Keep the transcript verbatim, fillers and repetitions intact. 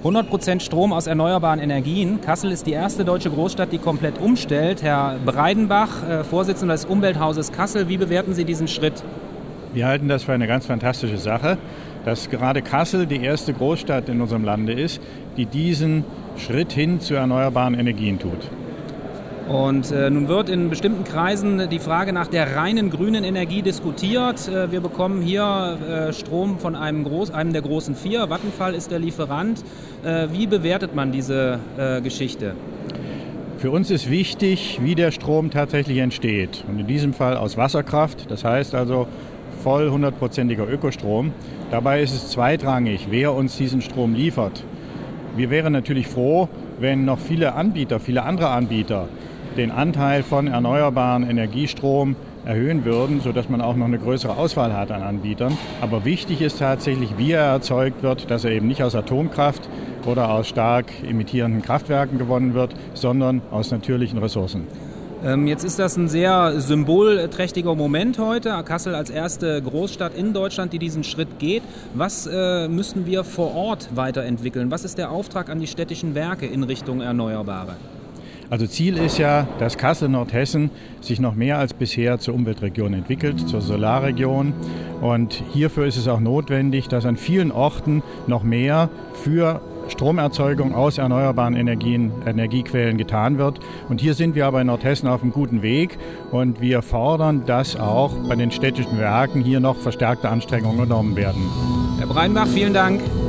hundert Prozent Strom aus erneuerbaren Energien. Kassel ist die erste deutsche Großstadt, die komplett umstellt. Herr Breidenbach, äh, Vorsitzender des Umwelthauses Kassel, wie bewerten Sie diesen Schritt? Wir halten das für eine ganz fantastische Sache, dass gerade Kassel die erste Großstadt in unserem Lande ist, die diesen Schritt hin zu erneuerbaren Energien tut. Und äh, nun wird in bestimmten Kreisen die Frage nach der reinen grünen Energie diskutiert. Äh, wir bekommen hier äh, Strom von einem, Groß-, einem der großen vier. Vattenfall ist der Lieferant. Äh, wie bewertet man diese äh, Geschichte? Für uns ist wichtig, wie der Strom tatsächlich entsteht. Und in diesem Fall aus Wasserkraft, das heißt also voll hundertprozentiger Ökostrom. Dabei ist es zweitrangig, wer uns diesen Strom liefert. Wir wären natürlich froh, wenn noch viele Anbieter, viele andere Anbieter den Anteil von erneuerbaren Energiestrom erhöhen würden, sodass man auch noch eine größere Auswahl hat an Anbietern. Aber wichtig ist tatsächlich, wie er erzeugt wird, dass er eben nicht aus Atomkraft oder aus stark emittierenden Kraftwerken gewonnen wird, sondern aus natürlichen Ressourcen. Jetzt ist das ein sehr symbolträchtiger Moment heute. Kassel als erste Großstadt in Deutschland, die diesen Schritt geht. Was äh, müssen wir vor Ort weiterentwickeln? Was ist der Auftrag an die städtischen Werke in Richtung Erneuerbare? Also Ziel ist ja, dass Kassel-Nordhessen sich noch mehr als bisher zur Umweltregion entwickelt, zur Solarregion. Und hierfür ist es auch notwendig, dass an vielen Orten noch mehr für Stromerzeugung aus erneuerbaren Energien, Energiequellen getan wird. Und hier sind wir aber in Nordhessen auf einem guten Weg und wir fordern, dass auch bei den städtischen Werken hier noch verstärkte Anstrengungen unternommen werden. Herr Breidenbach, vielen Dank.